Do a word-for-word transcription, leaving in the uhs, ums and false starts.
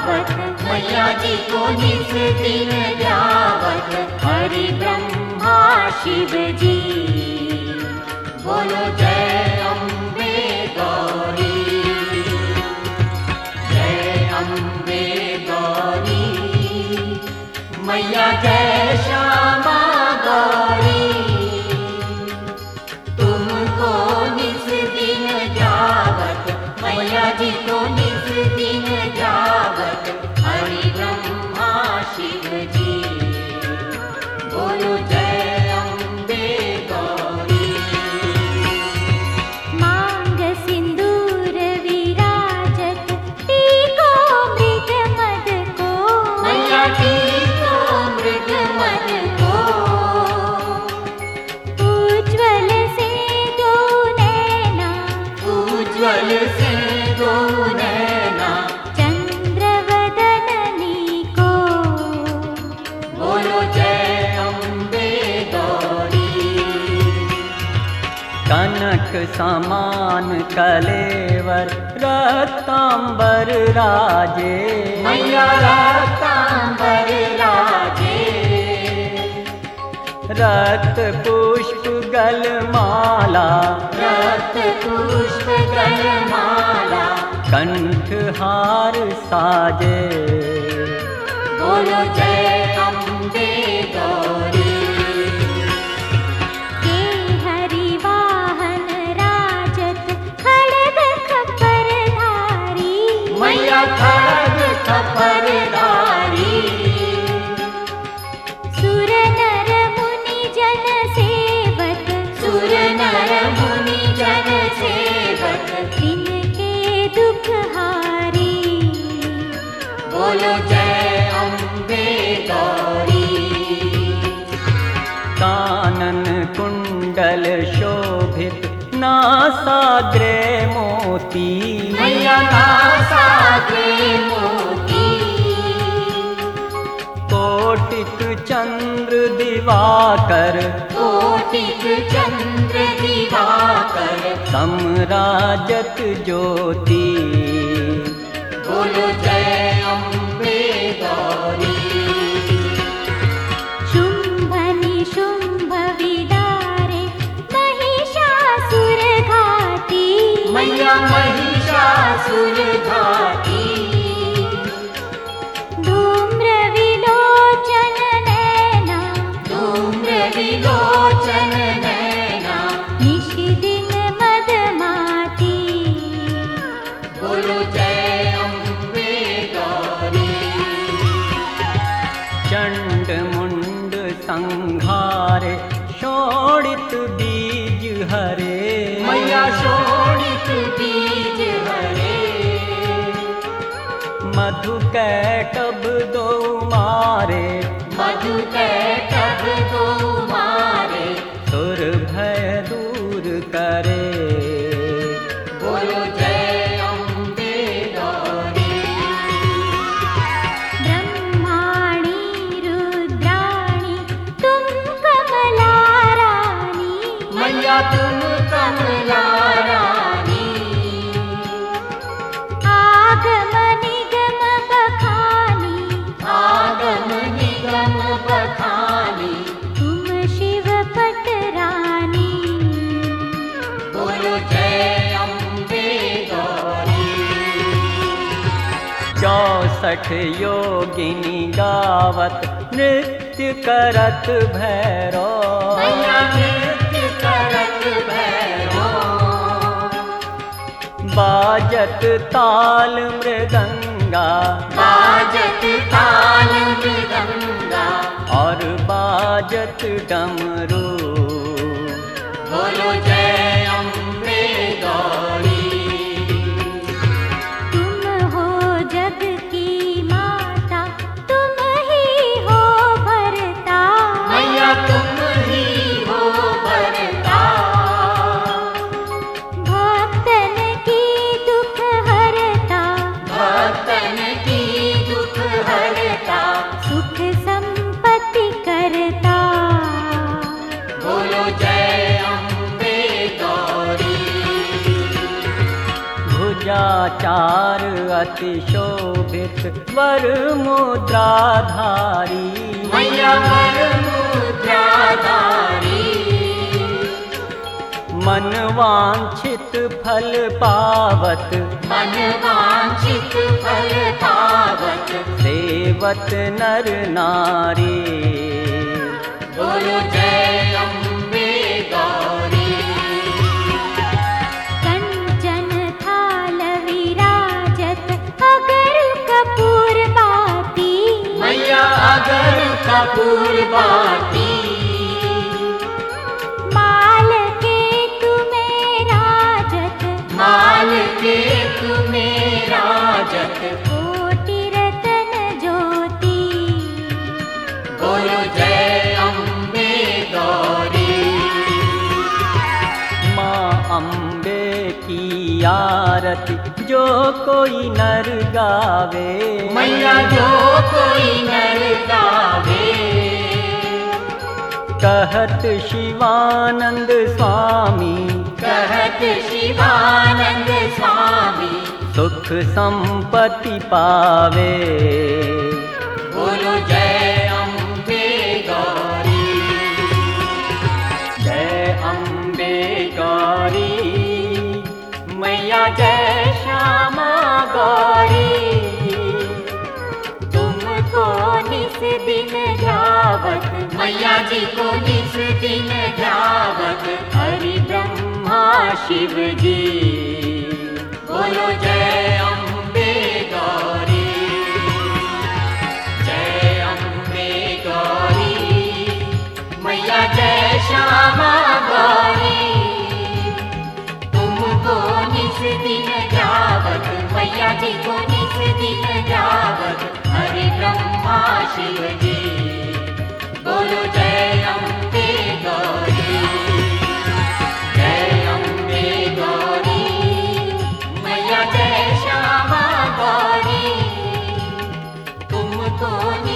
ध्यावत, मैया जी को निस दिन ध्यावत, हरि ब्रह्मा शिव जी। बोलो जय अम्बे गौरी, जय अम्बे गौरी, मैया जय श्यामा गौरी। तुमको निस दिन ध्यावत, मैया जी को निस दिन ध्यावत, हरि ब्रह्मा शिव जी। बोलो जय अम्बे गौरी। मांग सिंदूर विराजत, टीको मृग मद को, मैया टीको मृग मद को। उज्ज्वल से दो नैना, उज्ज्वल से दो नैना, चंद्रवदननी को। बोलो जय अम्बे गौरी। कनक समान कलेवर रक्तांबर राजे, मैया रक्तांबर राजे। रक्त पुष्प गलमाला, रक्त पुष्प गलमाला, कंठहार साजे। बोलो जय अम्बे गौरी। के हरि वाहन राजत, खड़ग खपर धारी, मैया खड़ग खपरधारी। सुर नर मुनि जन सेवक, सुर नर मुनि जन सेवक, तिनके दुख हारी। बोलो जय अम्बे गौरी। कानन कुंडल शोभित नासाग्रे मोती, मैया नासाग्रे मोती। कोटिक चंद्र दिवाकर, कोटिक चंद्र दिवाकर, समराजत ज्योति। बोलो जय अम्बे गौरी। शुंभ निशुंभ विदारे, महिषासुर घाती, मैया महिषासुर घाती। धूम्र विलोचन नैना, धूम्र विलोचन नैना, निशिदिन मदमाती। बोलो जय अम्बे गौरी। चंड मुंड संहारे, शोणित बीज हरे, मैया शोणित बीज हरे। मधु कैटभ दो मारे, मधु कैटभ दो मारे, सुर भय दूर करे। बोलो जय अम्बे गौरी। ब्रह्माणी रुद्राणी, तुम कमला रानी, मैया तुम कमला रानी। आगम निगम बखानी, आगम निगम बखानी, तुम शिव पट रानी। बोलो जय अम्बे गौरी। चौसठ योगिनी गावत, नृत्य करत भैरो, मैया नृत्य करत भैरो। बाजत ताल मृदंगा, बाजत ताल मृदंगा, और बाजत डमरू। बोलो जय अम्बे गौरी। तुम हो जग की माता, तुम ही हो भरता, मैया तुम ही हो भरता। भक्तन की दुख हरता, भक्तन की दुख हरता, सुख संपत्ति करता। आचार अति शोभित वर मुद्राधारी। मैया वर मुद्राधारी। मन वांछित फल पावत मन वांछित फल पावत सेवत नर नारी। बोलो जय अम्बे गौरी। कंचन थाल विराजत अगर कपूर बाती। मैया अगर कपूर बाती। माल के तुम्हें राजत माल के तुम्हें राजत कोटि रतन ज्योति। बोलो जय अम्बे गौरी। माँ अम्बे की आरती जो कोई नर गावे। मैया जो कोई नर गावे। कहत शिवानंद स्वामी कहत शिवानंद स्वामी सुख संपत्ति पावे। बोलो जय अम्बे गौरी। जय अम्बे गौरी मैया जय श्यामा गौरी। तुमको निस दिन ध्यावत मैया जी को निस दिन ध्यावत हरि ब्रह्मा शिव जी। बोलो जय अम्बे गौरी। जय अम्बे गौरी। मैया जय श्यामा गौरी। तुमको निस दिन ध्यावत मैया जी को निस दिन ध्यावत हरि ब्रह्मा शिव जी। बोलो जय अम्बे गौरी। जय अम्बे गौरी। मैया जय श्यामा गौरी। तुमको